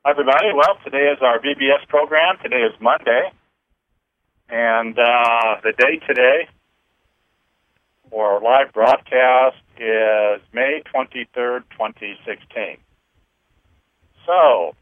Hi, everybody. Well, today is our BBS program. Today is Monday. And the date today for our live broadcast is May 23rd, 2016. So,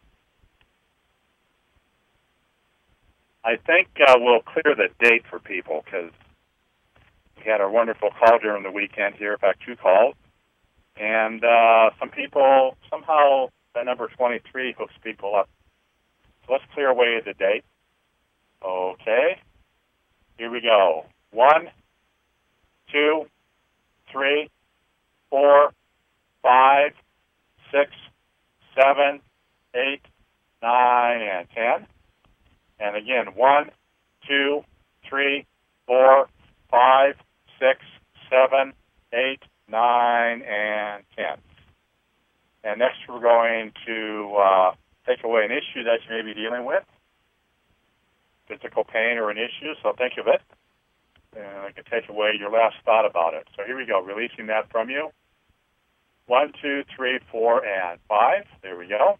I think we'll clear the date for people because we had a wonderful call during the weekend here, in fact, 2 calls. And some people, somehow, the number 23 hooks people up. So let's clear away the date. Okay. Here we go. 1, 2, 3, 4, 5, 6, 7, 8, 9, and 10. And again, 1, 2, 3, 4, 5, 6, 7, 8, 9, and 10. And next we're going to take away an issue that you may be dealing with, physical pain or an issue, so think of it. And I can take away your last thought about it. So here we go, releasing that from you. 1, 2, 3, 4, and 5. There we go.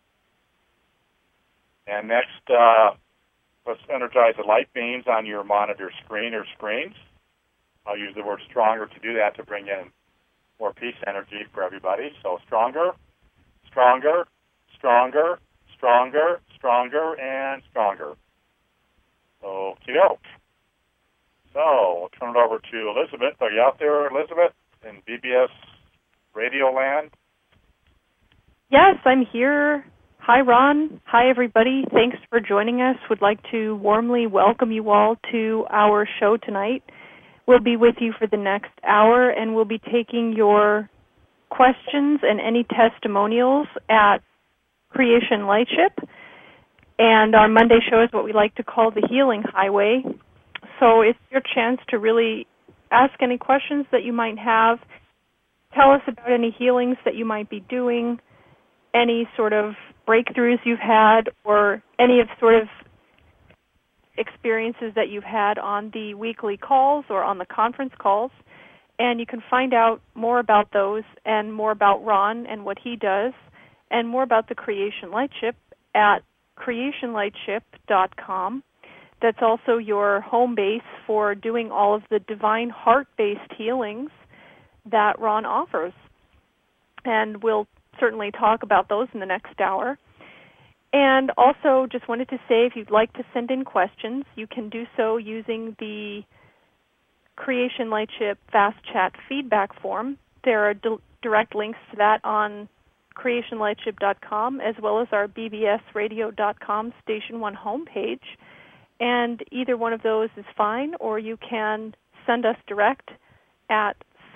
And next, let's energize the light beams on your monitor screen or screens. I'll use the word stronger to do that to bring in more peace energy for everybody. So stronger, stronger, stronger, stronger, stronger, and stronger. Okey-doke. So we'll turn it over to Elizabeth. Are you out there, Elizabeth, in BBS Radio Land? Yes, I'm here. Hi, Ron. Hi, everybody. Thanks for joining us. Would like to warmly welcome you all to our show tonight. We'll be with you for the next hour, and we'll be taking your questions and any testimonials at Creation Lightship. And our Monday show is what we like to call the Healing Highway. So it's your chance to really ask any questions that you might have, tell us about any healings that you might be doing, any sort of breakthroughs you've had, or any of sort of experiences that you've had on the weekly calls or on the conference calls. And you can find out more about those and more about Ron and what he does and more about the Creation Lightship at creationlightship.com. That's also your home base for doing all of the divine heart-based healings that Ron offers. And we'll certainly talk about those in the next hour. And also just wanted to say if you'd like to send in questions, you can do so using the Creation Lightship Fast Chat feedback form. There are direct links to that on creationlightship.com as well as our bbsradio.com Station 1 homepage. And either one of those is fine, or you can send us direct at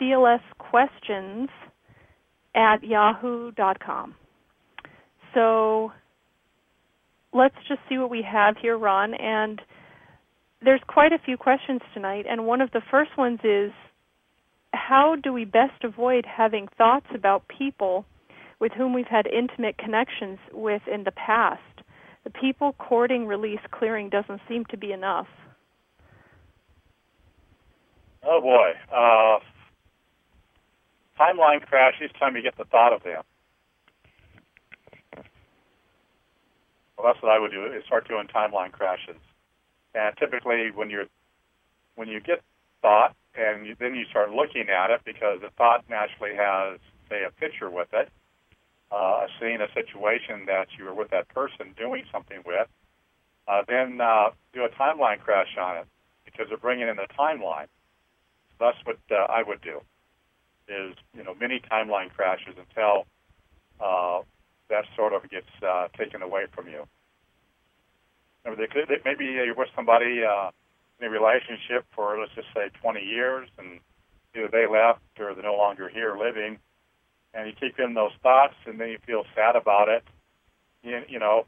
clsquestions@yahoo.com. So let's just see what we have here, Ron. And there's quite a few questions tonight, and one of the first ones is, how do we best avoid having thoughts about people with whom we've had intimate connections with in the past? The people courting, release, clearing doesn't seem to be enough. Oh, boy. Timeline crash each time you get the thought of them. Well, that's what I would do, is start doing timeline crashes. And typically when you get thought and then you start looking at it, because the thought naturally has, say, a picture with it, a scene, a situation that you were with that person doing something with, then do a timeline crash on it, because they're bringing in the timeline. So that's what I would do, is, many timeline crashes until that sort of gets taken away from you. Maybe you're with somebody in a relationship for, let's just say, 20 years, and either they left or they're no longer here living, and you keep in those thoughts, and then you feel sad about it. If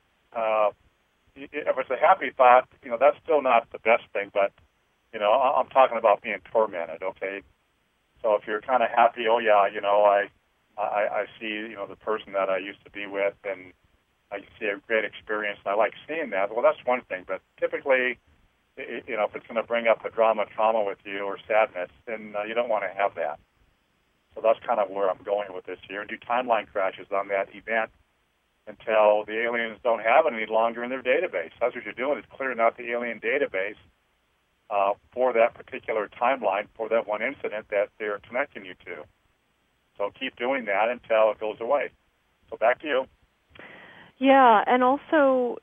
it's a happy thought, that's still not the best thing, but, I'm talking about being tormented, okay? So if you're kind of happy, oh, yeah, I see, the person that I used to be with, and I see a great experience, and I like seeing that. Well, that's one thing, but typically, if it's going to bring up a trauma with you or sadness, then you don't want to have that. So that's kind of where I'm going with this here. Do timeline crashes on that event until the aliens don't have it any longer in their database. That's what you're doing, is clearing out the alien database for that particular timeline, for that one incident that they're connecting you to. So keep doing that until it goes away. So back to you. Yeah, and also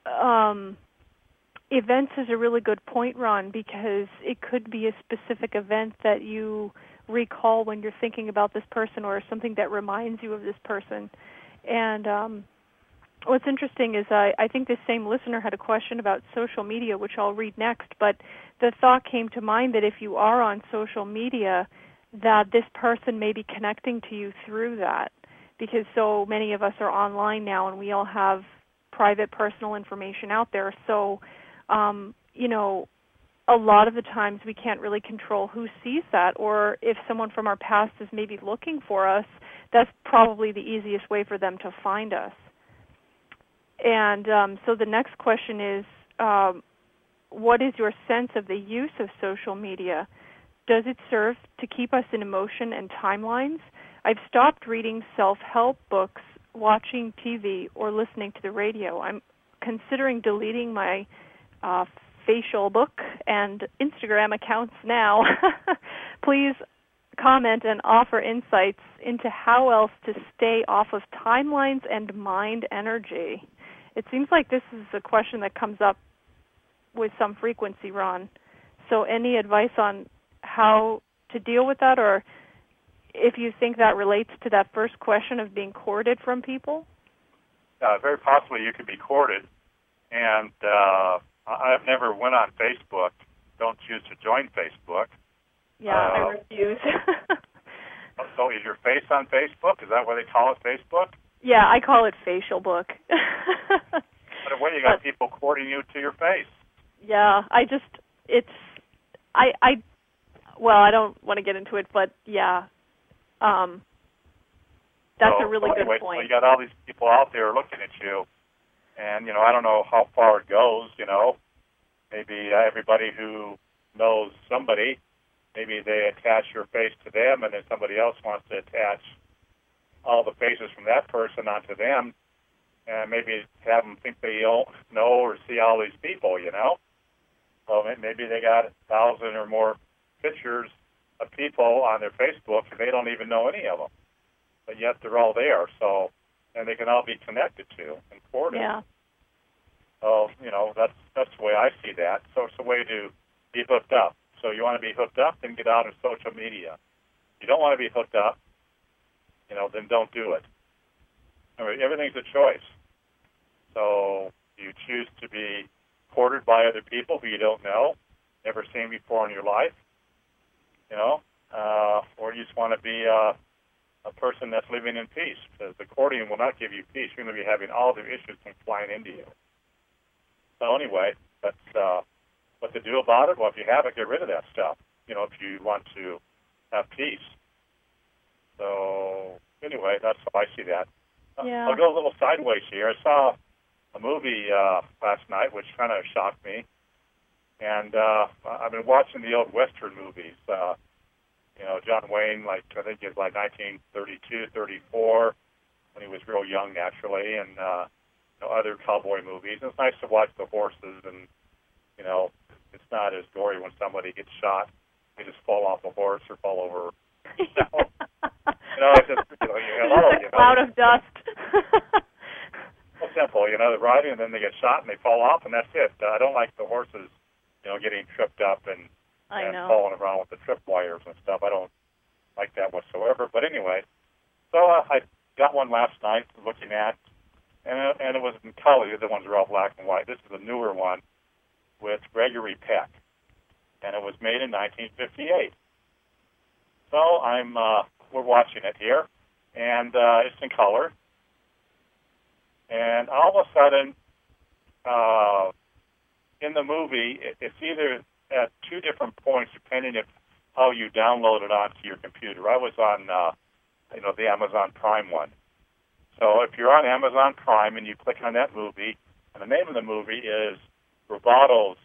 events is a really good point, Ron, because it could be a specific event that you recall when you're thinking about this person, or something that reminds you of this person. And what's interesting is I think this same listener had a question about social media, which I'll read next, but the thought came to mind that if you are on social media, that this person may be connecting to you through that, because so many of us are online now and we all have private personal information out there. So, a lot of the times we can't really control who sees that, or if someone from our past is maybe looking for us, that's probably the easiest way for them to find us. And so the next question is, what is your sense of the use of social media? Does it serve to keep us in emotion and timelines? I've stopped reading self-help books, watching TV, or listening to the radio. I'm considering deleting my facial book and Instagram accounts now. Please comment and offer insights into how else to stay off of timelines and mind energy. It seems like this is a question that comes up with some frequency, Ron. So any advice on how to deal with that, or if you think that relates to that first question of being courted from people? Very possibly you could be courted. And I've never went on Facebook. Don't choose to join Facebook. Yeah, I refuse. So is your face on Facebook? Is that what they call it, Facebook? Yeah, I call it facial book. But what, you got people courting you to your face? Yeah, I don't want to get into it, but yeah, that's a really good point. So you got all these people out there looking at you, and, I don't know how far it goes, Maybe everybody who knows somebody, maybe they attach your face to them, and then somebody else wants to attach all the faces from that person onto them, and maybe have them think they don't know or see all these people, So maybe they got 1,000 or more pictures of people on their Facebook, and they don't even know any of them. But yet they're all there, and they can all be connected to and courted. Yeah. So, that's the way I see that. So it's a way to be hooked up. So you want to be hooked up, then get out of social media. If you don't want to be hooked up, then don't do it. Everything's a choice. So you choose to be courted by other people who you don't know, never seen before in your life, or you just want to be a person that's living in peace, because the courting will not give you peace. You're going to be having all the issues come flying into you. So anyway, that's what to do about it. Well, if you have it, get rid of that stuff, if you want to have peace. So anyway, that's how I see that. Yeah. I'll go a little sideways here. I saw a movie last night, which kind of shocked me. And I've been watching the old Western movies. John Wayne, I think he was 1932, 34, when he was real young, naturally, and other cowboy movies. And it's nice to watch the horses, and, it's not as gory when somebody gets shot. They just fall off a horse or fall over. It's just, a cloud of dust. So simple, they're riding, and then they get shot, and they fall off, and that's it. I don't like the horses, getting tripped up and falling around with the tripwires and stuff. I don't like that whatsoever. But anyway, so I got one last night looking at, and it was in color. The other ones are all black and white. This is a newer one with Gregory Peck, and it was made in 1958. So we're watching it here, and it's in color. And all of a sudden, in the movie, it's either at two different points, depending if how you download it onto your computer. I was on, the Amazon Prime one. So if you're on Amazon Prime and you click on that movie, and the name of the movie is Bravados,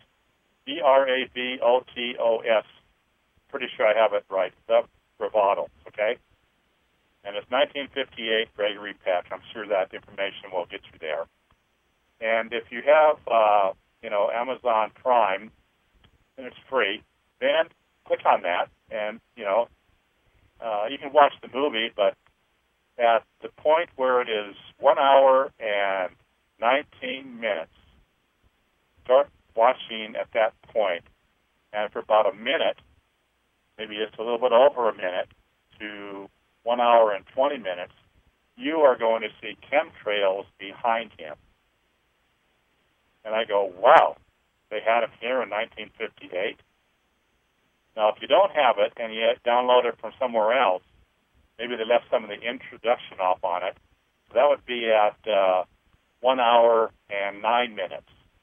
Brabotos. Pretty sure I have it right. The Bravados, okay? and it's 1958 Gregory Peck. I'm sure that information will get you there. And if you have, Amazon Prime, and it's free, then click on that, and, you can watch the movie, but at the point where it is 1 hour and 19 minutes, start watching at that point, and for about a minute, maybe it's a little bit over a minute, to 1 hour and 20 minutes, you are going to see chemtrails behind him. And I go, wow, they had him here in 1958? Now, if you don't have it and you download it from somewhere else, maybe they left some of the introduction off on it. So that would be at 1 hour and 9 minutes.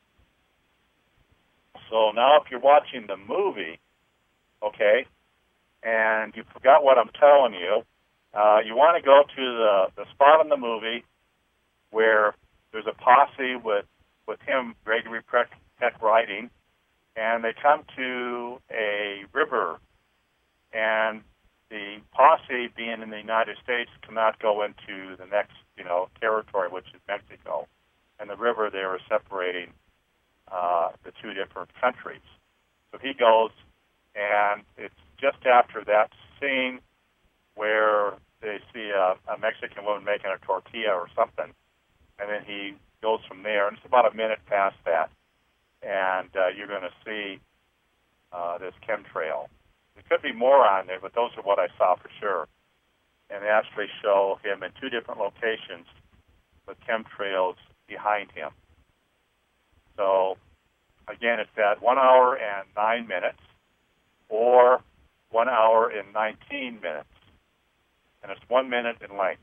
So now if you're watching the movie, okay, and you forgot what I'm telling you, you want to go to the spot in the movie where there's a posse with him, Gregory Peck riding, and they come to a river, and the posse, being in the United States, cannot go into the next, territory, which is Mexico. And the river there is separating the two different countries. So he goes, and it's just after that scene where they see a Mexican woman making a tortilla or something, and then he goes from there, and it's about a minute past that, and you're going to see this chemtrail. There could be more on there, but those are what I saw for sure. And they actually show him in two different locations with chemtrails behind him. So, again, it's at 1 hour and 9 minutes or 1 hour and 19 minutes. And it's 1 minute in length.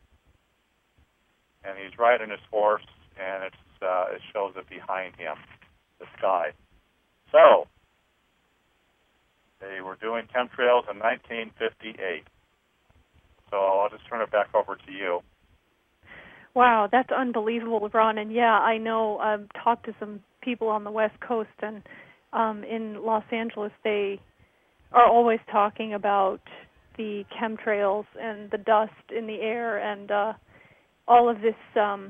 And he's riding his horse, and it shows it behind him, the sky. So, they were doing chemtrails in 1958. So I'll just turn it back over to you. Wow, that's unbelievable, Ron. And yeah, I know I've talked to some people on the West Coast, and in Los Angeles they are always talking about the chemtrails and the dust in the air and all of this,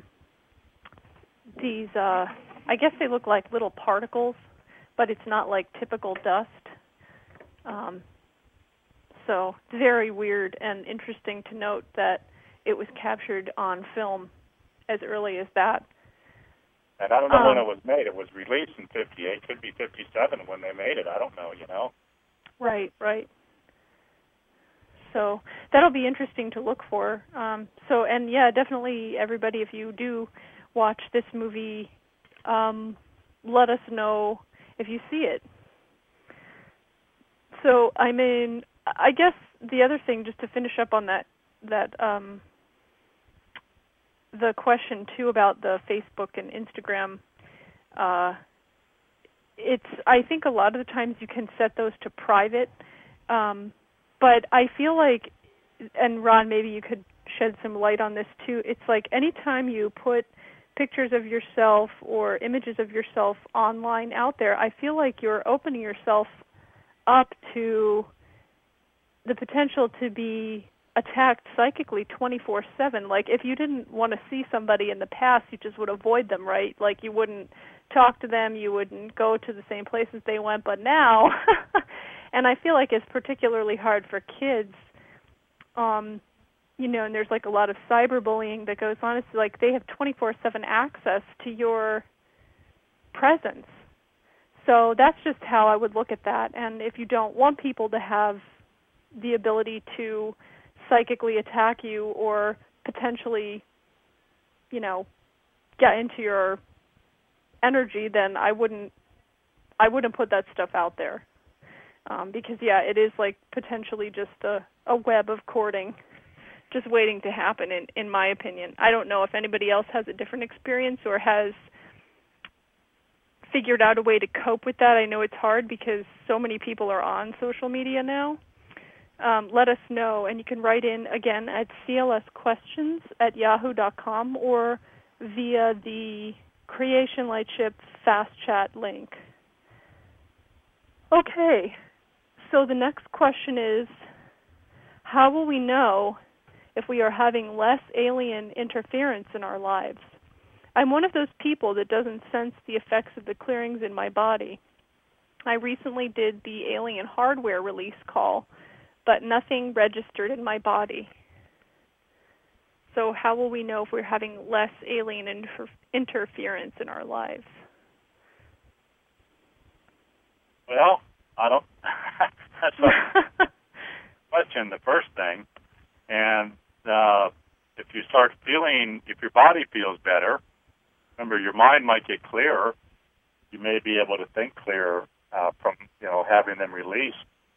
I guess they look like little particles, but it's not like typical dust. So it's very weird and interesting to note that it was captured on film as early as that. And I don't know when it was made. It was released in 58. Could be 57 when they made it. I don't know, Right. So that'll be interesting to look for. And yeah, definitely everybody, if you do watch this movie, let us know if you see it. So, I mean, I guess the other thing, just to finish up on that the question too about the Facebook and Instagram, I think a lot of the times you can set those to private, but I feel like, and Ron, maybe you could shed some light on this too. It's like anytime you put pictures of yourself or images of yourself online out there, I feel like you're opening yourself up to the potential to be attacked psychically 24/7. Like if you didn't want to see somebody in the past, you just would avoid them, right? Like you wouldn't talk to them, you wouldn't go to the same places they went. But now, and I feel like it's particularly hard for kids, and there's like a lot of cyberbullying that goes on. It's like they have 24/7 access to your presence. So that's just how I would look at that. And if you don't want people to have the ability to psychically attack you or potentially, get into your energy, then I wouldn't put that stuff out there. Because, yeah, it is like potentially just a web of courting just waiting to happen, in my opinion. I don't know if anybody else has a different experience or has figured out a way to cope with that. I know it's hard because so many people are on social media now. Let us know, and you can write in again at clsquestions@yahoo.com or via the Creation Lightship Fast Chat link. Okay, so the next question is, how will we know if we are having less alien interference in our lives. I'm one of those people that doesn't sense the effects of the clearings in my body. I recently did the alien hardware release call, but nothing registered in my body. So how will we know if we're having less alien interference in our lives? Well, I don't. That's a question, the first thing. And if you start feeling, if your body feels better, remember your mind might get clearer. You may be able to think clearer from having them released.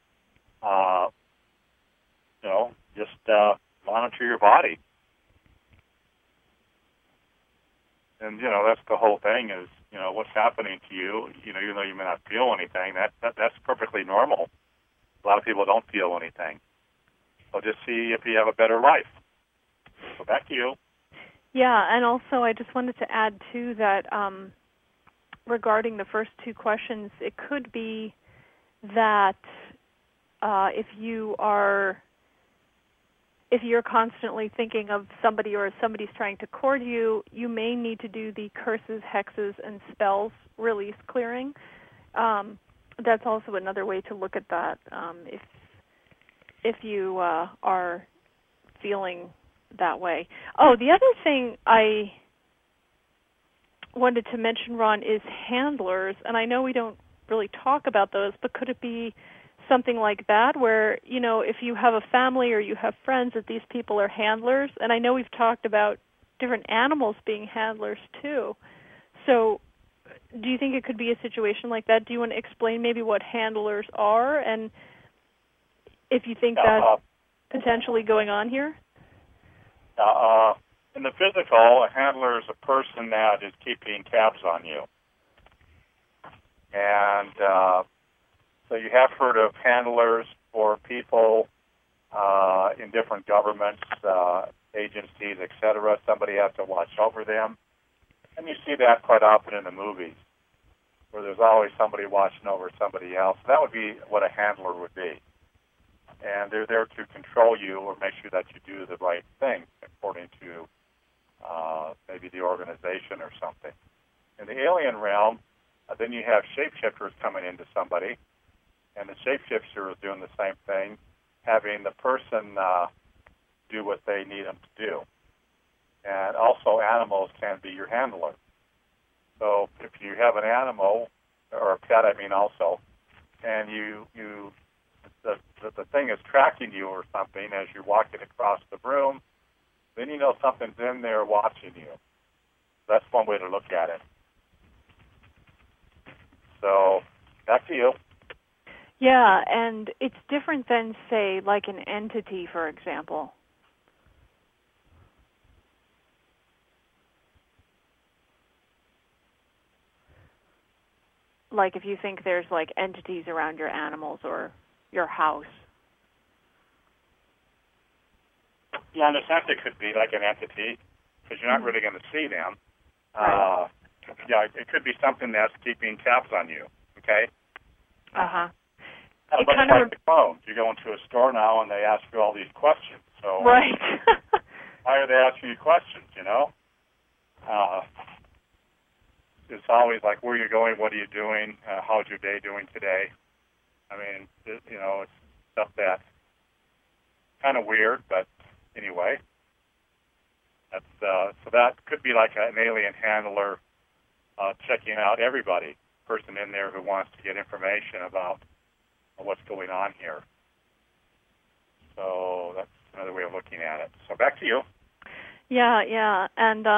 Just monitor your body. And that's the whole thing is what's happening to you. Even though you may not feel anything, that's perfectly normal. A lot of people don't feel anything. So just see if you have a better life. So back to you. Yeah, and also I just wanted to add too that regarding the first two questions, it could be that if you're constantly thinking of somebody or somebody's trying to court you, you may need to do the curses, hexes, and spells release clearing. That's also another way to look at that if you are feeling that way. Oh, the other thing I wanted to mention, Ron, is handlers, and I know we don't really talk about those, but could it be something like that where, if you have a family or you have friends, that these people are handlers? And I know we've talked about different animals being handlers too. So do you think it could be a situation like that? Do you want to explain maybe what handlers are and if you think that's potentially going on here? In the physical, a handler is a person that is keeping tabs on you. And so you have heard of handlers for people in different governments, agencies, etc. Somebody has to watch over them. And you see that quite often in the movies, where there's always somebody watching over somebody else. That would be what a handler would be. And they're there to control you or make sure that you do the right thing according to maybe the organization or something. In the alien realm, then you have shapeshifters coming into somebody, and the shapeshifter is doing the same thing, having the person do what they need them to do. And also animals can be your handler. So if you have an animal, or a pet, also, and the thing is tracking you or something as you're walking across the room, then you know something's in there watching you. That's one way to look at it. So, back to you. Yeah, and it's different than, say, like an entity, for example. Like if you think there's like entities around your animals or your house. Yeah, in a sense it could be like an entity because you're not really going to see them. Right. It could be something that's keeping tabs on you, okay? Uh-huh. But it's like the phone. You go into a store now and they ask you all these questions. So right. why are they asking you questions, It's always like, where are you going? What are you doing? How's your day doing today? It's stuff that's kind of weird, but anyway. That's so that could be like an alien handler checking out everybody, person in there who wants to get information about what's going on here. So that's another way of looking at it. So back to you. Yeah, and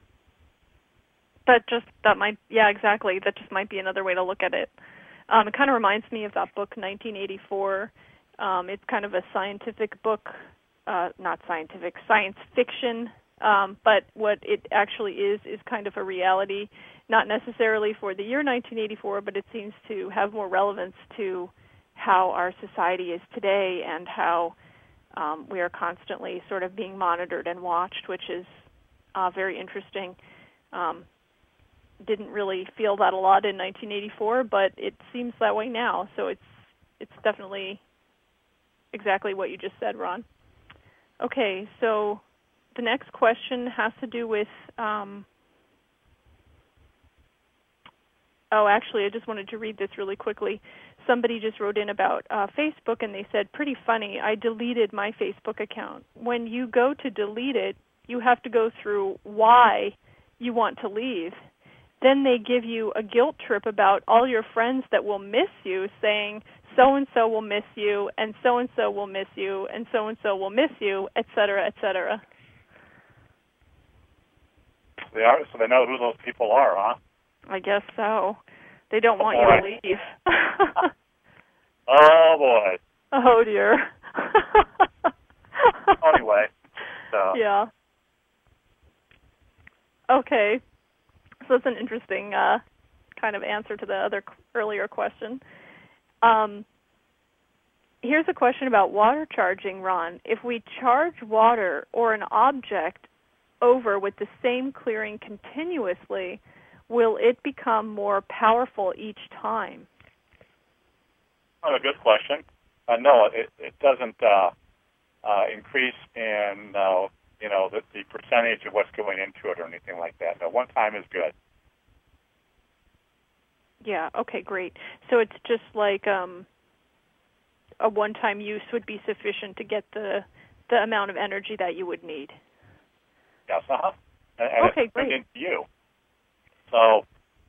exactly. That just might be another way to look at it. It kind of reminds me of that book, 1984. It's kind of a scientific book, not scientific, science fiction. But what it actually is kind of a reality, not necessarily for the year 1984, but it seems to have more relevance to how our society is today and how we are constantly sort of being monitored and watched, which is very interesting. Didn't really feel that a lot in 1984, but it seems that way now. So it's definitely exactly what you just said, Ron. Okay, so the next question has to do with, actually, I just wanted to read this really quickly. Somebody just wrote in about Facebook, and they said, pretty funny, I deleted my Facebook account. When you go to delete it, you have to go through why you want to leave. Then they give you a guilt trip about all your friends that will miss you, saying so-and-so will miss you, and so-and-so will miss you, and so-and-so will miss you, et cetera, et cetera. They are, so they know who those people are, huh? I guess so. They don't want you to leave. Oh, boy. Oh, dear. Anyway. So. Yeah. Okay. So that's an interesting kind of answer to the other earlier question. Here's a question about water charging, Ron. If we charge water or an object over with the same clearing continuously, will it become more powerful each time? Oh, a good question. No, it doesn't increase in the percentage of what's going into it or anything like that. No, one time is good. Yeah. Okay. Great. So it's just like a one-time use would be sufficient to get the amount of energy that you would need. Yes. And okay. It's Great. into you. So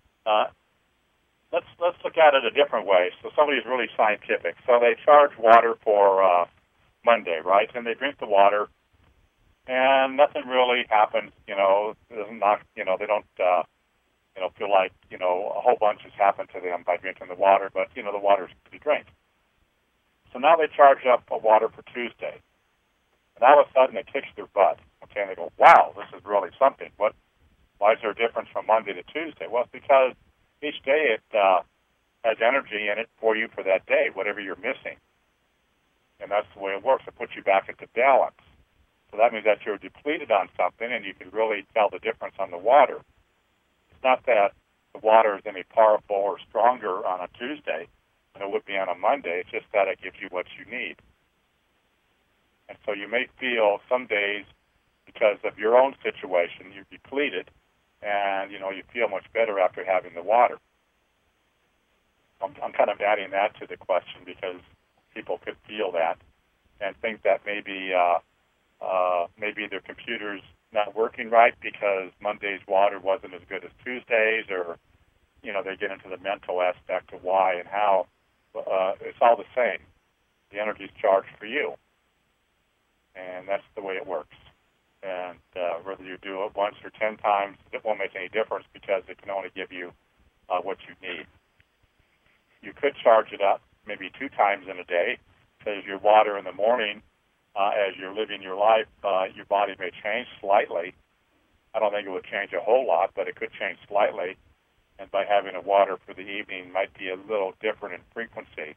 let's look at it a different way. So somebody's really scientific. So they charge water for Monday, right? And they drink the water, and nothing really happens. It doesn't knock. They don't. Feel like a whole bunch has happened to them by drinking the water. But the water's to be drank. So now they charge up water for Tuesday, and all of a sudden it kicks their butt. Okay, and they go, "Wow, this is really something." Why is there a difference from Monday to Tuesday? Well, it's because each day it has energy in it for you for that day, whatever you're missing. And that's the way it works. It puts you back into balance. So that means that you're depleted on something, and you can really tell the difference on the water. It's not that the water is any powerful or stronger on a Tuesday than it would be on a Monday. It's just that it gives you what you need. And so you may feel some days, because of your own situation, you're depleted, and you feel much better after having the water. I'm kind of adding that to the question because people could feel that and think that maybe their computer's not working right because Monday's water wasn't as good as Tuesday's, or they get into the mental aspect of why and how. It's all the same. The energy's charged for you, and that's the way it works. And whether you do it once or 10 times, it won't make any difference because it can only give you what you need. You could charge it up maybe 2 times in a day, because your water in the morning, as you're living your life, your body may change slightly. I don't think it would change a whole lot, but it could change slightly. And by having a water for the evening might be a little different in frequency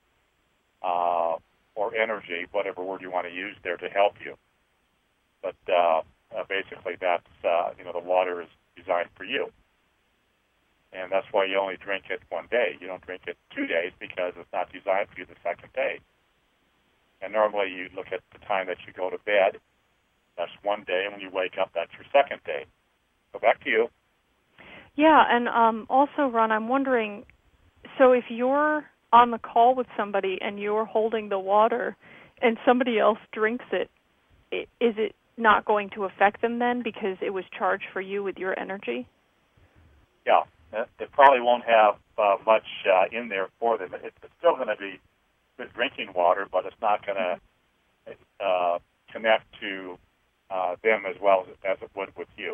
or energy, whatever word you want to use there to help you. But basically, that's the water is designed for you, and that's why you only drink it one day. You don't drink it 2 days because it's not designed for you the second day. And normally, you look at the time that you go to bed. That's one day, and when you wake up, that's your second day. So back to you. Yeah, and also, Ron, I'm wondering. So if you're on the call with somebody and you're holding the water, and somebody else drinks it, is it not going to affect them then because it was charged for you with your energy? Yeah, it probably won't have much in there for them. It's still going to be good drinking water, but it's not going to connect to them as well as it would with you.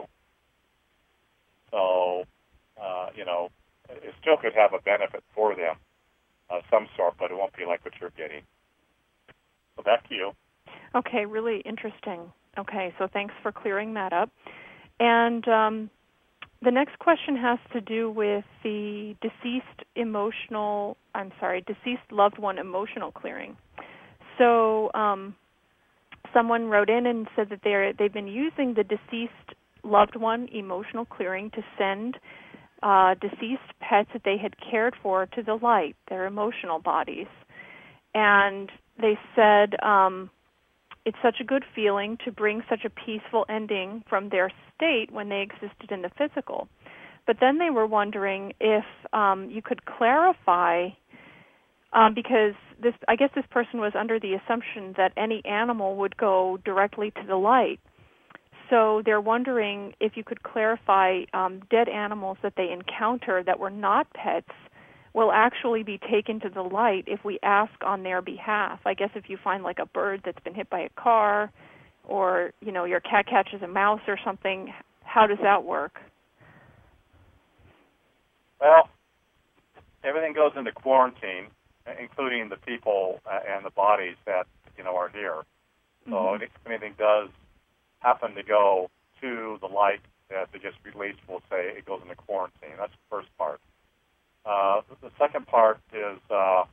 So, it still could have a benefit for them, some sort, but it won't be like what you're getting. So back to you. Okay, really interesting. Okay, so thanks for clearing that up. And the next question has to do with the deceased loved one emotional clearing. So someone wrote in and said that they've been using the deceased loved one emotional clearing to send deceased pets that they had cared for to the light, their emotional bodies. And they said it's such a good feeling to bring such a peaceful ending from their state when they existed in the physical. But then they were wondering if you could clarify, because I guess this person was under the assumption that any animal would go directly to the light. So they're wondering if you could clarify dead animals that they encounter that were not pets will actually be taken to the light if we ask on their behalf. I guess if you find like a bird that's been hit by a car, or your cat catches a mouse or something, how does that work? Well, everything goes into quarantine, including the people and the bodies that are here. So if anything does happen to go to the light that they just released, we'll say it goes into quarantine. That's the first part. The second part is the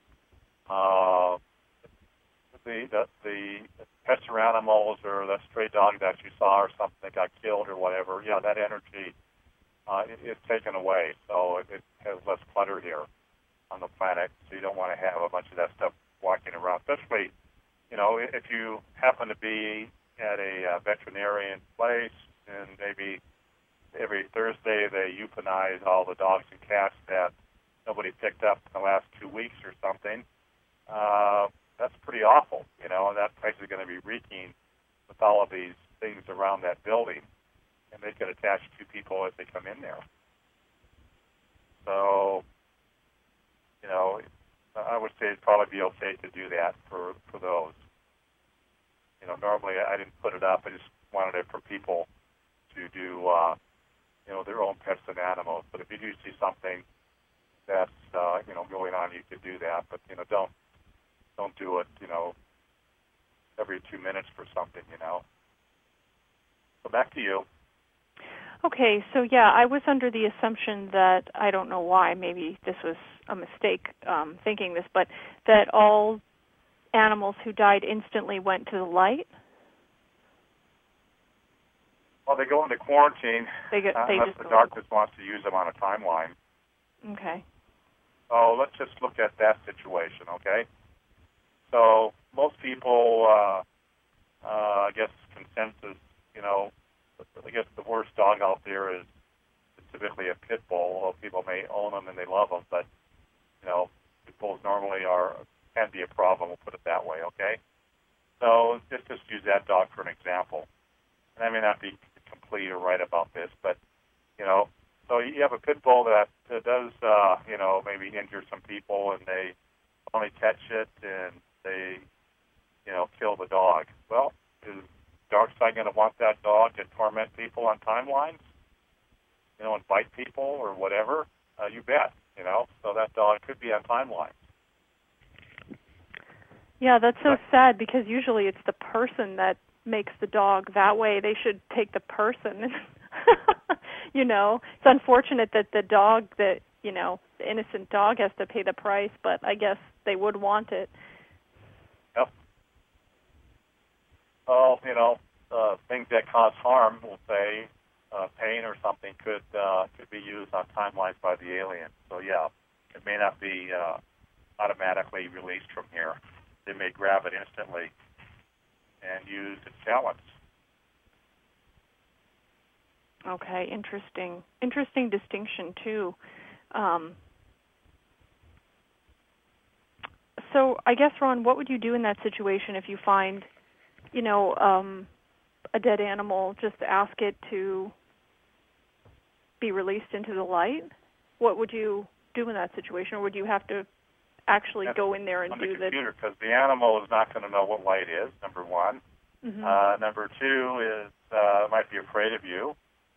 pets or animals, or the stray dog that you saw or something that got killed or whatever. Yeah, that energy is taken away, so it has less clutter here on the planet. So you don't want to have a bunch of that stuff walking around, especially if you happen to be at a veterinarian place and maybe every Thursday they euthanize all the dogs and cats that nobody picked up in the last 2 weeks or something. That's pretty awful, and that place is going to be reeking with all of these things around that building, and they get attached to people as they come in there. So, I would say it'd probably be okay to do that for those. Normally I didn't put it up. I just wanted it for people to do, their own pets and animals. But if you do see something that's, going on, you could do that. But, don't do it, every 2 minutes for something, So back to you. Okay, so I was under the assumption that, I don't know why, maybe this was a mistake thinking this, but that all animals who died instantly went to the light. Well, they go into quarantine unless the darkness wants to use them on a timeline. Okay. So let's just look at that situation, okay? So most people, I guess consensus, I guess the worst dog out there is typically a pit bull. Although people may own them and they love them, but pit bulls normally can be a problem. We'll put it that way, okay? So just use that dog for an example. And I may not be complete or right about this, but so you have a pit bull that does maybe injure some people, and they only catch it and they kill the dog. Well, is Darkside going to want that dog to torment people on timelines? And bite people or whatever? You bet. So that dog could be on timelines. Yeah, that's so sad, because usually it's the person that makes the dog that way. They should take the person. It's unfortunate that the dog the innocent dog has to pay the price, but I guess they would want it. Yep. Well, things that cause harm, we'll say, pain or something, could be used on timelines by the alien. So yeah, it may not be automatically released from here. They may grab it instantly and use its talents. Okay, interesting. Interesting distinction too. So I guess, Ron, what would you do in that situation if you find, a dead animal? Just ask it to be released into the light? What would you do in that situation, or would you have to actually go in there and do the computer? Because the animal is not going to know what light is. Number one. Mm-hmm. Number two is it might be afraid of you.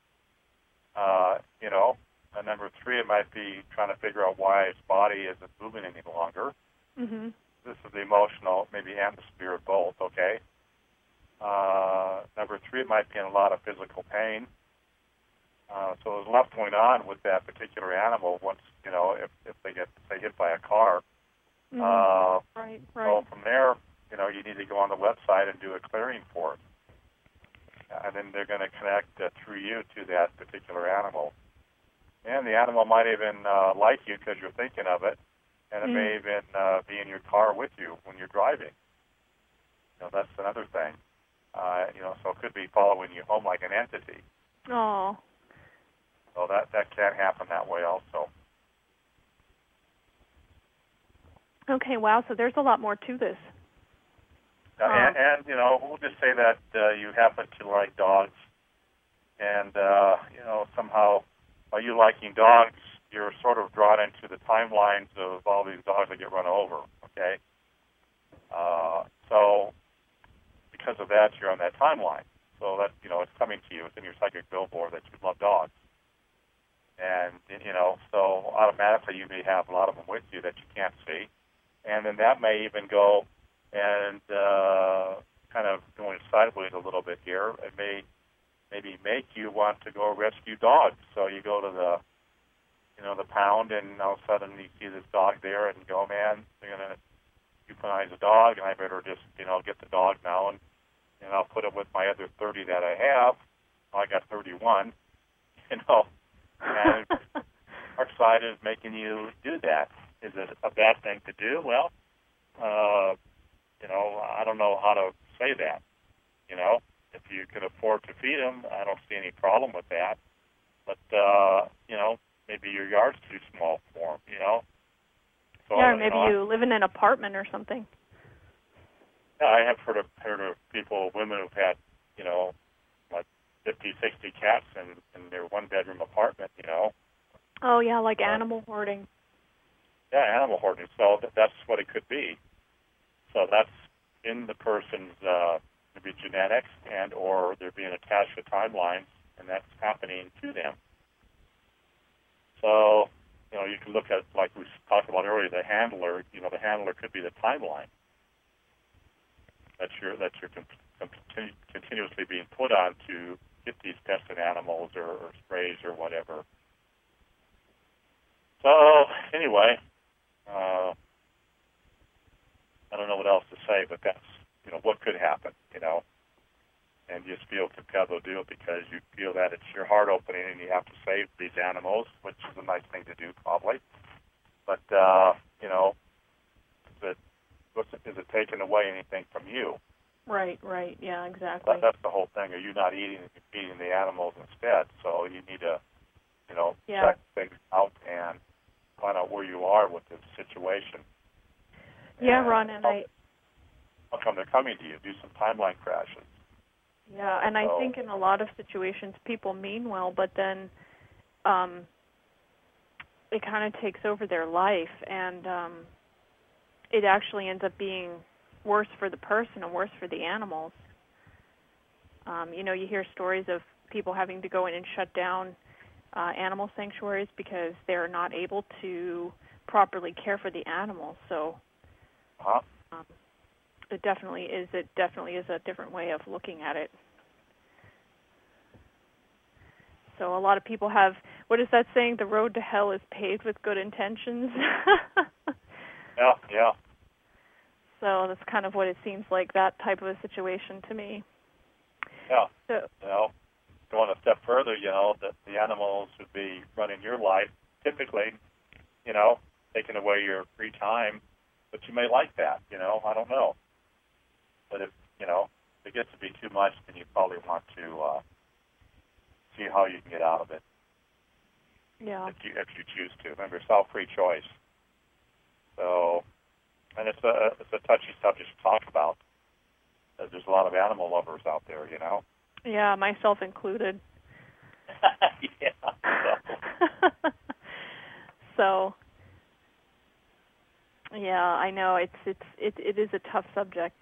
And number three, it might be trying to figure out why its body isn't moving any longer. Mm-hmm. This is the emotional, maybe atmosphere of both. Okay. Number three, it might be in a lot of physical pain. So there's a lot going on with that particular animal once, if they get, say, hit by a car. Mm-hmm. Right. So from there, you need to go on the website and do a clearing for it. And then they're going to connect through you to that particular animal. And the animal might even like you because you're thinking of it, and it may even be in your car with you when you're driving. That's another thing. So it could be following you home like an entity. Oh. So that can happen that way also. Okay, wow, so there's a lot more to this. And we'll just say that you happen to like dogs, and somehow by you liking dogs, you're sort of drawn into the timelines of all these dogs that get run over. Okay, so because of that, you're on that timeline. So that it's coming to you. It's in your psychic billboard that you love dogs, and so automatically you may have a lot of them with you that you can't see, and then that may even go and kind of going sideways a little bit here. It may maybe make you want to go rescue dogs. So you go to the pound, and all of a sudden you see this dog there, and you go, man, they're gonna euthanize a dog, and I better just get the dog now, and I'll put it with my other 30 that I have. Well, I got 31, and our side is making you do that. Is it a bad thing to do? Well, I don't know how to say that. If you could afford to feed them, I don't see any problem with that. But maybe your yard's too small for them. So, yeah, or maybe you live in an apartment or something. Yeah, I have heard of people, women who've had, like 50, 60 cats in their one-bedroom apartment. Oh yeah, like animal hoarding. Yeah, animal hoarding. So that's what it could be. So that's in the person's maybe genetics, and or they're being attached to timelines, and that's happening to them. So you can look at, like we talked about earlier, the handler. The handler could be the timeline that you're continuously being put on to get these tested animals or sprays or whatever. So anyway, I don't know what else to say, but that's what could happen, and you just feel compelled to do it because you feel that it's your heart opening and you have to save these animals, which is a nice thing to do probably. But is it taking away anything from you? Right. Yeah, exactly. That's the whole thing. Are you not eating and feeding the animals instead? So you need to, check things out and find out where you are with this situation. Yeah, Ron, and how come they're coming to you? Do some timeline crashes. Yeah, and I think in a lot of situations people mean well, but then it kind of takes over their life, and it actually ends up being worse for the person and worse for the animals. You hear stories of people having to go in and shut down animal sanctuaries because they're not able to properly care for the animals. So it definitely is a different way of looking at it. So a lot of people have, what is that saying? The road to hell is paved with good intentions. Yeah. So that's kind of what it seems like, that type of a situation to me. Yeah. So, going a step further, that the animals would be running your life, typically, taking away your free time, but you may like that, I don't know. But if it gets to be too much, then you probably want to see how you can get out of it. Yeah. If you choose to. Remember, it's all free choice. So, and it's a touchy subject to talk about. There's a lot of animal lovers out there, Yeah, myself included. Yeah. So, yeah, I know it is a tough subject.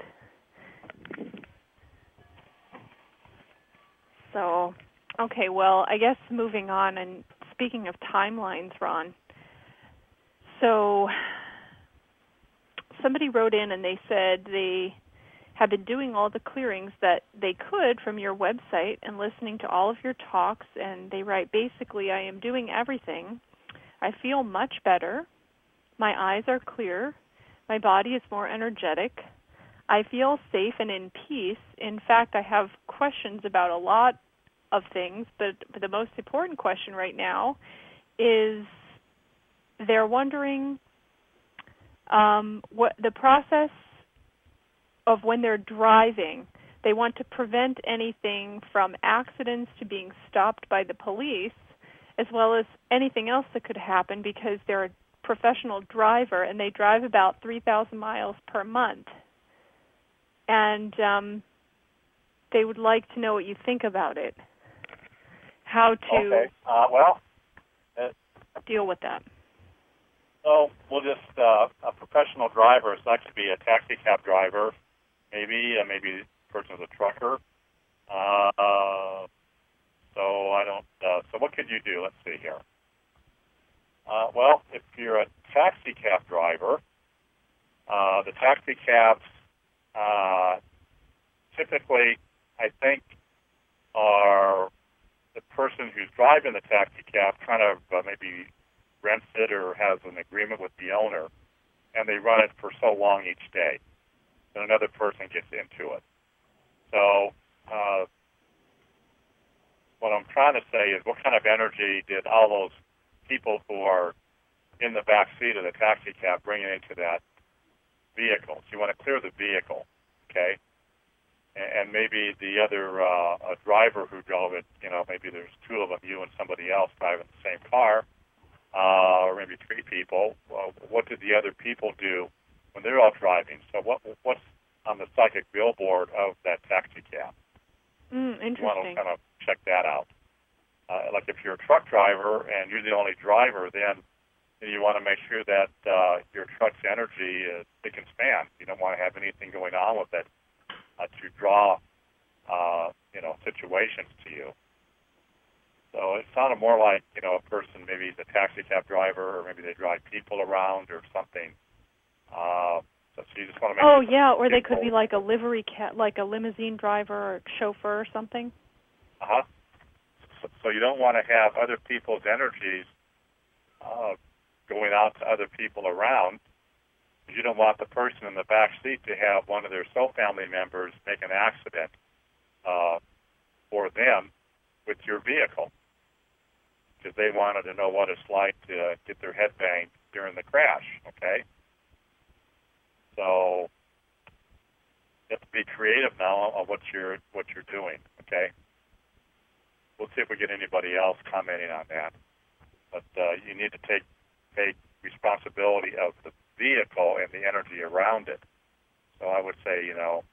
So, okay, well, I guess moving on, and speaking of timelines, Ron, so somebody wrote in and they said they have been doing all the clearings that they could from your website and listening to all of your talks, and they write, basically, I am doing everything. I feel much better. My eyes are clear. My body is more energetic. I feel safe and in peace. In fact, I have questions about a lot of things, but the most important question right now is they're wondering what the process of when they're driving. They want to prevent anything from accidents to being stopped by the police, as well as anything else that could happen because they're a professional driver and they drive about 3,000 miles per month. And they would like to know what you think about it. How to deal with that. So we'll just, a professional driver is likely to be a taxi cab driver, maybe the person's a trucker. So what could you do? Let's see here. Well, if you're a taxi cab driver, the taxi cabs typically, I think, are the person who's driving the taxi cab kind of maybe rents it or has an agreement with the owner, and they run it for so long each day. Then another person gets into it. So what I'm trying to say is, what kind of energy did all those people who are in the back seat of the taxi cab bring into that vehicle? So you want to clear the vehicle, okay? And maybe the other a driver who drove it, maybe there's two of them, you and somebody else driving the same car, or maybe three people. Well, what did the other people do when they're all driving? So what's on the psychic billboard of that taxi cab? Interesting. You want to kind of check that out. Like if you're a truck driver and you're the only driver, then you want to make sure that your truck's energy is spick and span. You don't want to have anything going on with it to draw, situations to you. So it sounded more like, a person, maybe he's a taxi cab driver, or maybe they drive people around or something. So you just want to make Oh, yeah, or they could be like a livery cat, like a limousine driver or chauffeur or something. Uh-huh. So you don't want to have other people's energies going out to other people around. You don't want the person in the back seat to have one of their soul family members make an accident for them with your vehicle, because they wanted to know what it's like to get their head banged during the crash, okay? So you have to be creative now on what you're doing, okay? We'll see if we get anybody else commenting on that. But you need to take responsibility of the vehicle and the energy around it. So I would say,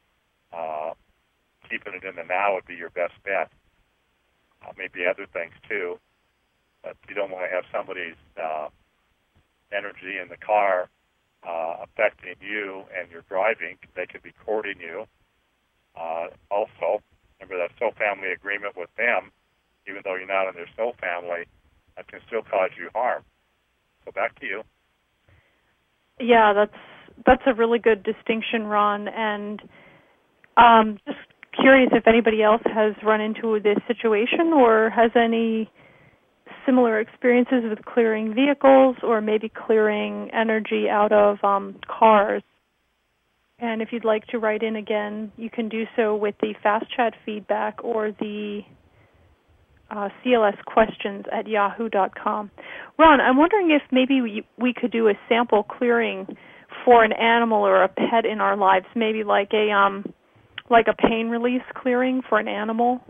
keeping it in the now would be your best bet. Maybe other things too, but you don't want to have somebody's energy in the car affecting you and your driving. They could be courting you. Also, remember that soul family agreement with them, even though you're not in their soul family, that can still cause you harm. So back to you. Yeah, that's a really good distinction, Ron. And just curious if anybody else has run into this situation or has any similar experiences with clearing vehicles or maybe clearing energy out of cars. And if you'd like to write in again, you can do so with the Fast Chat feedback or the clsquestions@yahoo.com. Ron, I'm wondering if maybe we could do a sample clearing for an animal or a pet in our lives, maybe like a pain release clearing for an animal.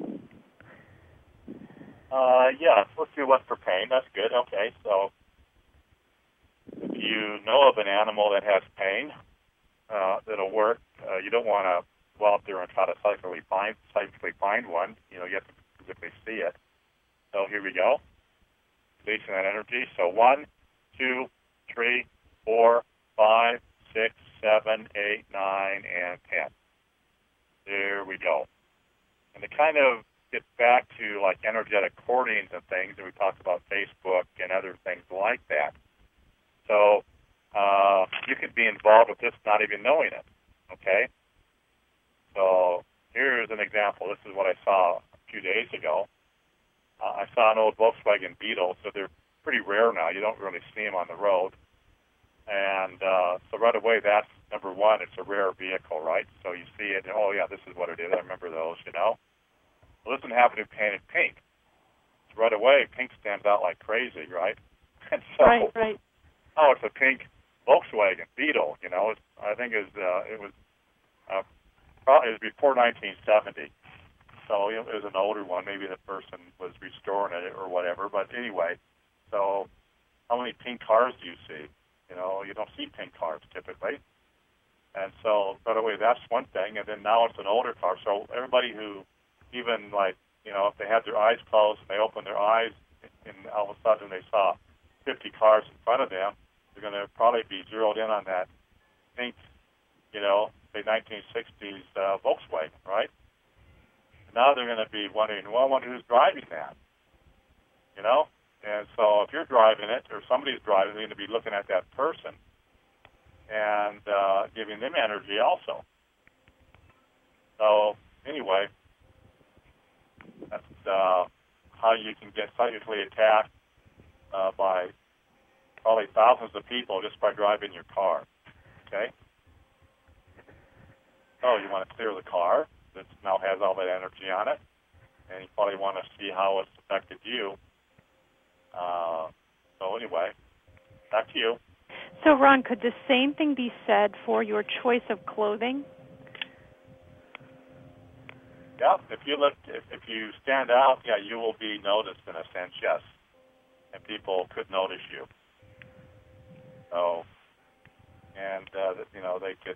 Yeah, let's do one for pain. That's good. Okay, so if you know of an animal that has pain, that'll work. You don't want to go out there and try to psychically find one. You have to physically see it. So here we go. Releasing that energy. So 1, 2, 3, 4, 5, 6, 7, 8, 9, and 10. There we go. And to kind of get back to like energetic courtings and things, and we talked about Facebook and other things like that. So you could be involved with this not even knowing it, okay? So here's an example. This is what I saw a few days ago. I saw an old Volkswagen Beetle, so they're pretty rare now. You don't really see them on the road. And so right away, that's number one. It's a rare vehicle, right? So you see it, and, oh, yeah, this is what it is. I remember those, Well, this one happened to be painted pink. So right away, pink stands out like crazy, right? And so, right. Oh, it's a pink Volkswagen Beetle, I think it was Probably it was before 1970. So it was an older one. Maybe the person was restoring it or whatever. But anyway, so how many pink cars do you see? You don't see pink cars typically. And so, by the way, that's one thing. And then now it's an older car. So everybody who, even like, if they had their eyes closed and they opened their eyes and all of a sudden they saw 50 cars in front of them, they're going to probably be zeroed in on that pink, say 1960s Volkswagen, right? And now they're going to be wondering, well, I wonder who's driving that, And so if you're driving it or somebody's driving, they're going to be looking at that person and giving them energy also. So anyway, that's how you can get psychically attacked by probably thousands of people just by driving your car. Okay? So you want to clear the car that now has all that energy on it, and you probably want to see how it's affected you. So anyway, back to you. So Ron, could the same thing be said for your choice of clothing? Yeah, if you stand out, yeah, you will be noticed in a sense, yes, and people could notice you. So, and they could,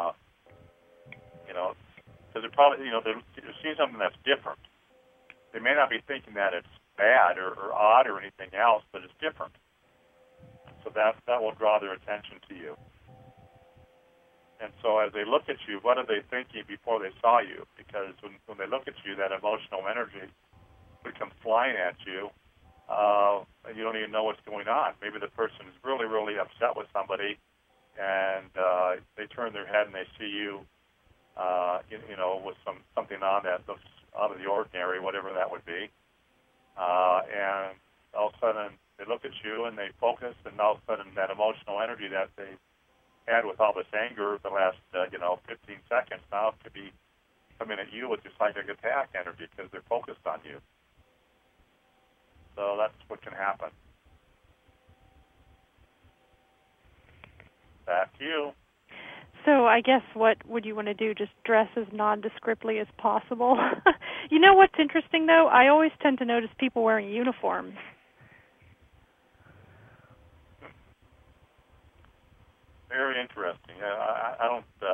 because they're probably, they're seeing something that's different. They may not be thinking that it's bad or odd or anything else, but it's different. So that will draw their attention to you. And so as they look at you, what are they thinking before they saw you? Because when they look at you, that emotional energy would come flying at you, and you don't even know what's going on. Maybe the person is really, really upset with somebody, and they turn their head and they see you, with something on that looks out of the ordinary, whatever that would be. And all of a sudden they look at you and they focus, and all of a sudden that emotional energy that they had with all this anger the last, 15 seconds now could be coming at you with your psychic attack energy because they're focused on you. So that's what can happen. Back to you. So I guess what would you want to do? Just dress as nondescriptly as possible? You know what's interesting, though? I always tend to notice people wearing uniforms. Very interesting. I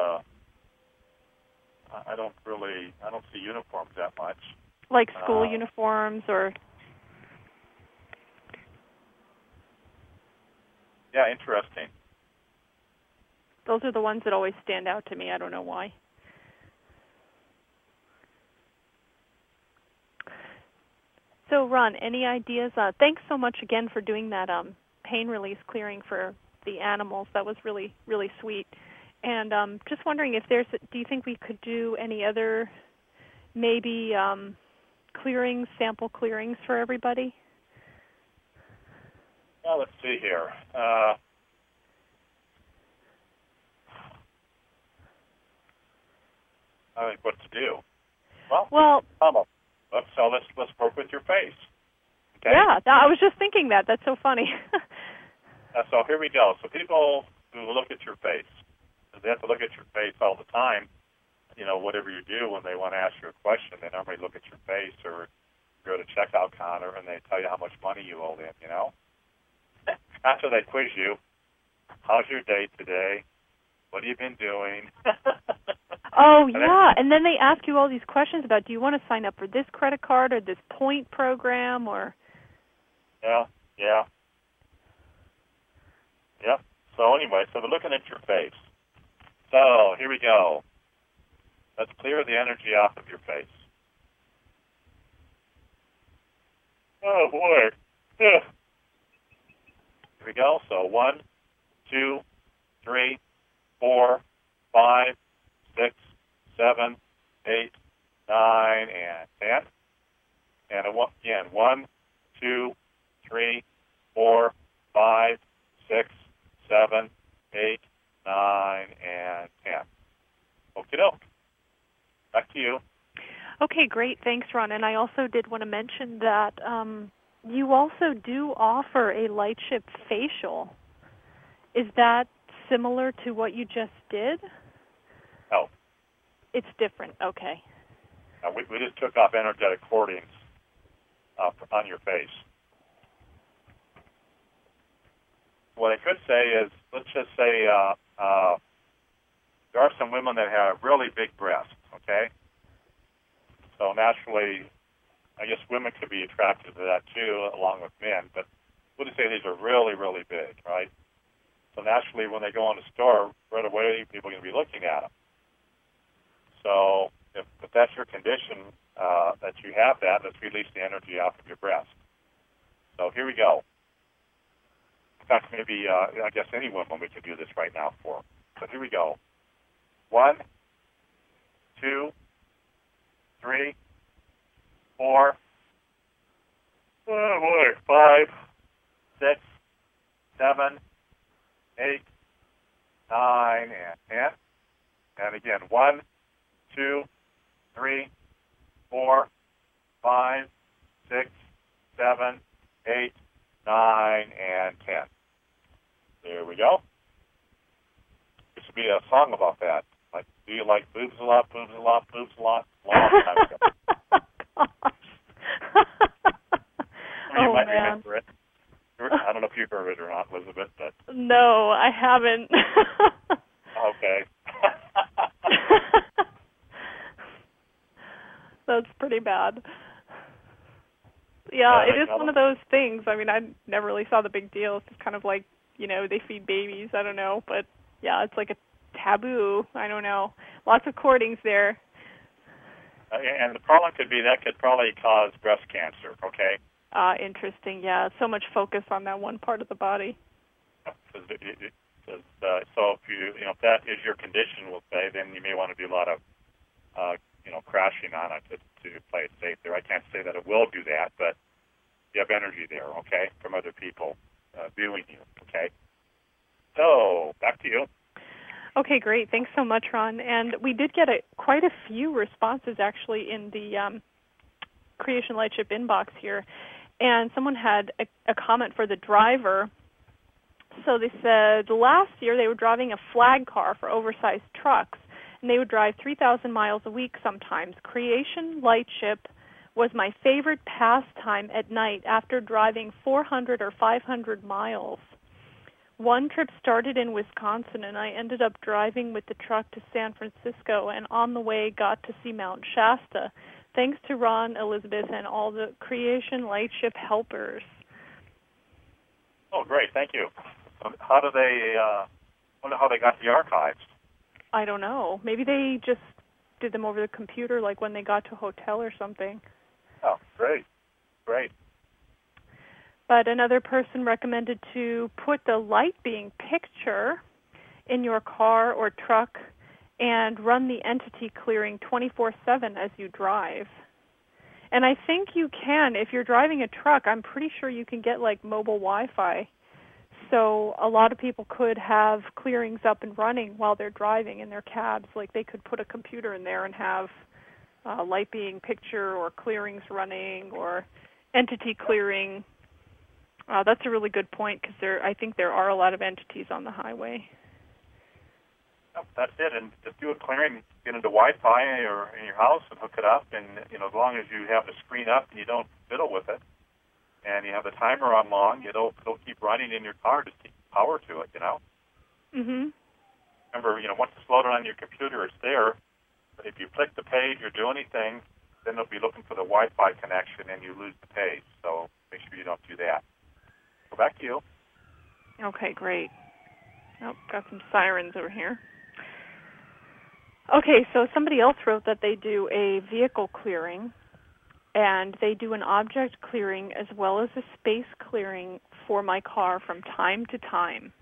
don't see uniforms that much. Like school uniforms or... Yeah, interesting. Those are the ones that always stand out to me. I don't know why. So, Ron, any ideas? Thanks so much again for doing that pain release clearing for the animals. That was really, really sweet. And just wondering if do you think we could do any other maybe clearings, sample clearings for everybody? Well, let's see here. I think what to do. Well, let's work with your face. Okay? Yeah, I was just thinking that. That's so funny. So here we go. So people who look at your face, they have to look at your face all the time. Whatever you do when they want to ask you a question, they normally look at your face or go to checkout counter and they tell you how much money you owe them. After they quiz you, how's your day today? What have you been doing? Oh, yeah. And then they ask you all these questions about, do you want to sign up for this credit card or this point program or... Yeah. So anyway, so they're looking at your face. So here we go. Let's clear the energy off of your face. Oh, boy. Ugh. Here we go. So 1, 2, 3, 4, 5, 6, 7, 8, 9, and 10. And again, 1, 2, 3, 4, 5, 6, 7, 8, 9, and 10. Okie doke. Back to you. Okay, great. Thanks, Ron. And I also did want to mention that you also do offer a light ship facial. Is that similar to what you just did? No. It's different. Okay. We just took off energetic cordings on your face. What I could say is, let's just say there are some women that have really big breasts, okay? So naturally, I guess women could be attracted to that too, along with men, but we'll just say these are really, really big, right? So naturally, when they go in the store, right away, people are going to be looking at them. So if that's your condition, that you have that, let's release the energy off of your breast. So here we go. In fact, maybe, I guess any woman we could do this right now for. So here we go. 1, 2, 3, 4, 5, 6, 7, 8, 9, and 10. And again, 1, 2, 3, 4, 5, 6, 7, 8, 9, and 10. There we go. This would be a song about that. Like, do you like boobs a lot, boobs a lot, boobs a lot? Long time ago. Oh, might man. remember it. I don't know if you've heard it or not, Elizabeth, but... No, I haven't. Okay. That's pretty bad. Yeah, it is one of those things. I mean, I never really saw the big deal. It's just kind of like, they feed babies. I don't know. But, yeah, it's like a taboo. I don't know. Lots of courtings there. And the problem could be that could probably cause breast cancer, okay? Interesting, yeah. So much focus on that one part of the body. So if that is your condition, we'll say, then you may want to do a lot of, crashing on it to play it safe there. I can't say that it will do that, but you have energy there, okay, from other people viewing you, okay? So, back to you. Okay, great. Thanks so much, Ron. And we did get quite a few responses, actually, in the Creation Lightship inbox here. And someone had a comment for the driver. So they said last year they were driving a flag car for oversized trucks, and they would drive 3,000 miles a week sometimes. Creation Lightship was my favorite pastime at night after driving 400 or 500 miles. One trip started in Wisconsin, and I ended up driving with the truck to San Francisco, and on the way got to see Mount Shasta. Thanks to Ron, Elizabeth, and all the Creation Lightship helpers. Oh, great. Thank you. How do they, wonder how they got the archives? I don't know. Maybe they just did them over the computer, like when they got to a hotel or something. Oh, great. Great. But another person recommended to put the light being picture in your car or truck and run the entity clearing 24/7 as you drive. And I think you can. If you're driving a truck, I'm pretty sure you can get like mobile Wi-Fi. So a lot of people could have clearings up and running while they're driving in their cabs. Like they could put a computer in there and have light being picture or clearings running or entity clearing. That's a really good point because I think there are a lot of entities on the highway. Yep, that's it. And just do a clearing, get into Wi-Fi or in your house and hook it up. And, as long as you have the screen up and you don't fiddle with it, and you have the timer on long, it'll keep running in your car, just keep power to it, Mm-hmm. Remember, once it's loaded on your computer, it's there. But if you click the page or do anything, then it'll be looking for the Wi-Fi connection and you lose the page. So make sure you don't do that. Go back to you. Okay, great. Oh, got some sirens over here. Okay, so somebody else wrote that they do a vehicle clearing, and they do an object clearing as well as a space clearing for my car from time to time.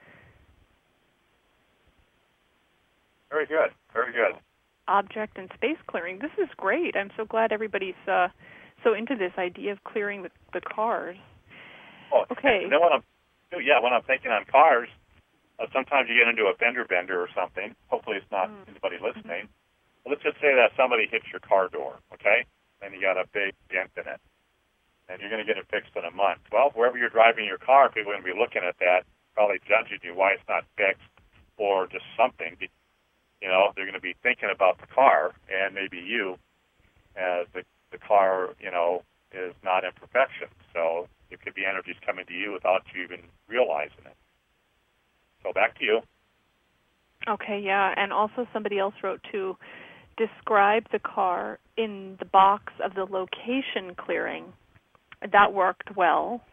Very good. Very good. Object and space clearing. This is great. I'm so glad everybody's so into this idea of clearing the cars. Oh, okay. And then when I'm thinking on cars, sometimes you get into a fender bender or something. Hopefully it's not anybody listening. Well, let's just say that somebody hits your car door, okay? And you got a big dent in it. And you're going to get it fixed in a month. Well, wherever you're driving your car, people are going to be looking at that, probably judging you why it's not fixed or just something. they're going to be thinking about the car and maybe you, as the car, is not in perfection. So it could be energies coming to you without you even realizing it. So back to you. Okay, yeah, and also somebody else wrote to describe the car in the box of the location clearing. That worked well.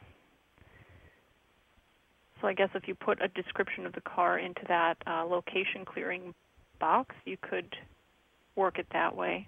So I guess if you put a description of the car into that location clearing box, you could work it that way.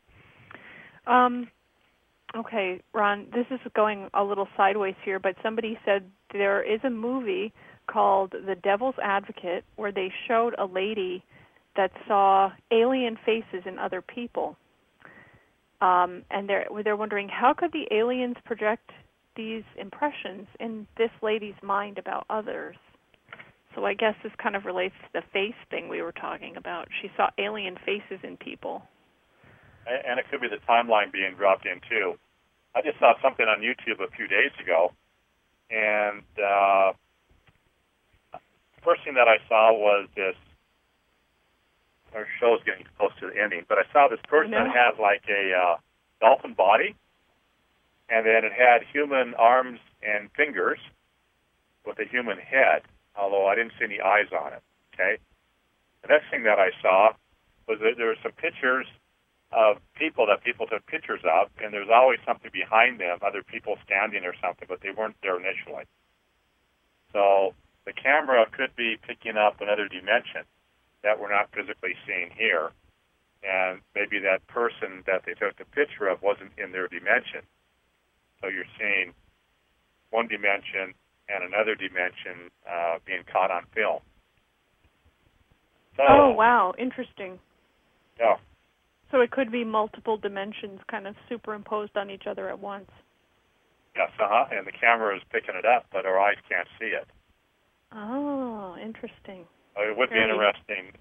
Okay, Ron, this is going a little sideways here, but somebody said there is a movie called The Devil's Advocate where they showed a lady that saw alien faces in other people. And they're wondering, how could the aliens project these impressions in this lady's mind about others? So I guess this kind of relates to the face thing we were talking about. She saw alien faces in people. And it could be the timeline being dropped in, too. I just saw something on YouTube a few days ago, and the first thing that I saw was this, our show's getting close to the ending, but I saw this person that had like a dolphin body, and then it had human arms and fingers with a human head, although I didn't see any eyes on it, okay? The next thing that I saw was that there were some pictures of people that people took pictures of, and there's always something behind them, other people standing or something, but they weren't there initially. So the camera could be picking up another dimension that we're not physically seeing here, and maybe that person that they took the picture of wasn't in their dimension. So you're seeing one dimension and another dimension being caught on film. So, oh, wow, interesting. Yeah. So it could be multiple dimensions kind of superimposed on each other at once. Yes, and the camera is picking it up, but our eyes can't see it. Oh, interesting. It would be interesting,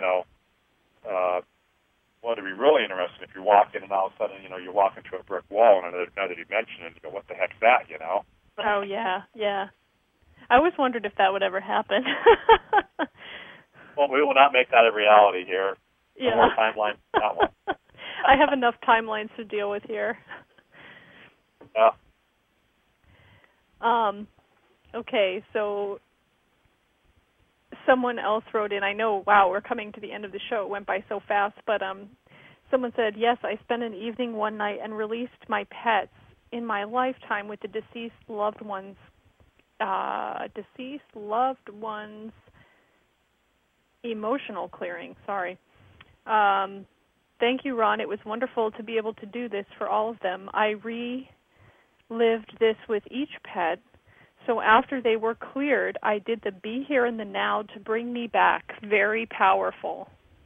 well, it'd be really interesting if you're walking and all of a sudden, you're walking to a brick wall in another dimension and you go, what the heck's that, Oh, yeah. I always wondered if that would ever happen. Well, we will not make that a reality here. Yeah. No more timelines for that one. I have enough timelines to deal with here. Yeah. Okay, so someone else wrote in, I know, wow, we're coming to the end of the show. It went by so fast, but someone said, yes, I spent an evening one night and released my pets in my lifetime with the deceased loved ones' emotional clearing. Sorry. Thank you, Ron. It was wonderful to be able to do this for all of them. I relived this with each pet. So after they were cleared, I did the be here and the now to bring me back. Very powerful.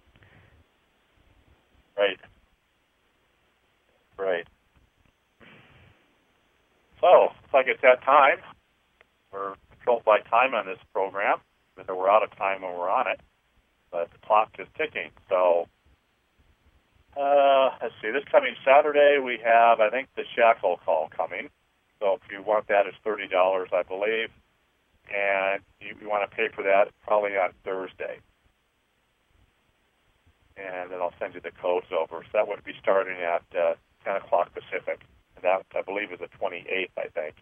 Right. So, it's like it's that time. We're controlled by time on this program, even though we're out of time when we're on it. But the clock is ticking. So, let's see. This coming Saturday, we have, I think, the Shackle call coming. So if you want that, it's $30, I believe. And you want to pay for that probably on Thursday. And then I'll send you the codes over. So that would be starting at 10 o'clock Pacific. And that, I believe, is the 28th, I think.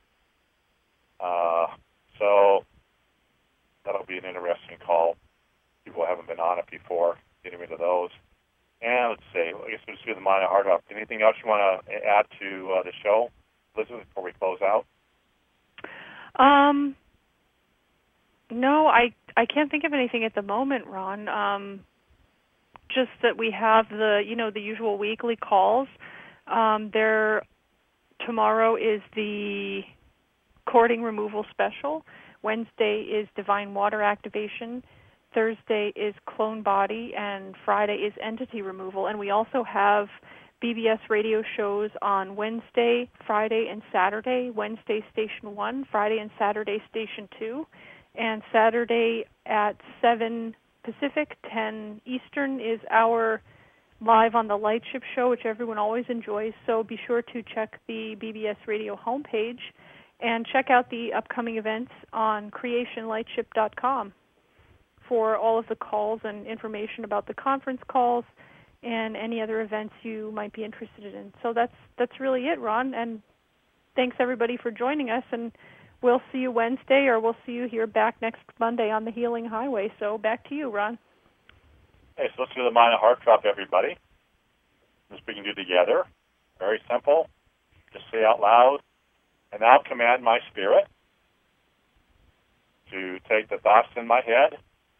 So that'll be an interesting call. People haven't been on it before, getting into those. And let's see, I guess we'll just do the Mind Heart Up. Anything else you want to add to the show, Elizabeth, before we close out? No, I can't think of anything at the moment, Ron. Just that we have the usual weekly calls. Tomorrow is the cording removal special. Wednesday is divine water activation. Thursday is clone body, and Friday is entity removal. And we also have BBS radio shows on Wednesday, Friday, and Saturday. Wednesday, Station 1, Friday and Saturday, Station 2. And Saturday at 7 Pacific, 10 Eastern is our Live on the Lightship show, which everyone always enjoys. So be sure to check the BBS radio homepage and check out the upcoming events on creationlightship.com. for all of the calls and information about the conference calls and any other events you might be interested in. So that's really it, Ron. And thanks everybody for joining us. And we'll see you Wednesday, or we'll see you here back next Monday on the Healing Highway. So back to you, Ron. Hey, so let's do the Mind and Heart Drop, everybody. This we can do together. Very simple. Just say out loud, and now command my spirit to take the thoughts in my head,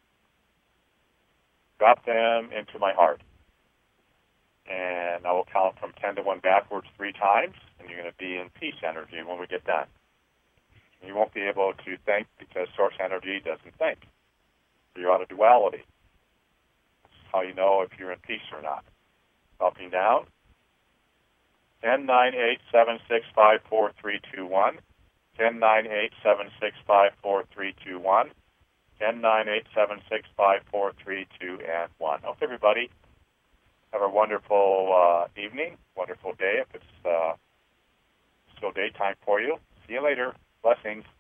drop them into my heart. And I will count from 10 to 1 backwards 3 times, and you're going to be in peace energy when we get done. You won't be able to think because source energy doesn't think. So you're out of duality. This is how you know if you're in peace or not. Dropping down. 10, 9, 8, 7, 6, 5, 4, 3, 2, 1. 10, 9, 8, 7, 6, 5, 4, 3, 2, 1. 10, 9, 8, 7, 6, 5, 4, 3, 2, and 1. Hope everybody have a wonderful evening, wonderful day if it's still daytime for you. See you later. Blessings.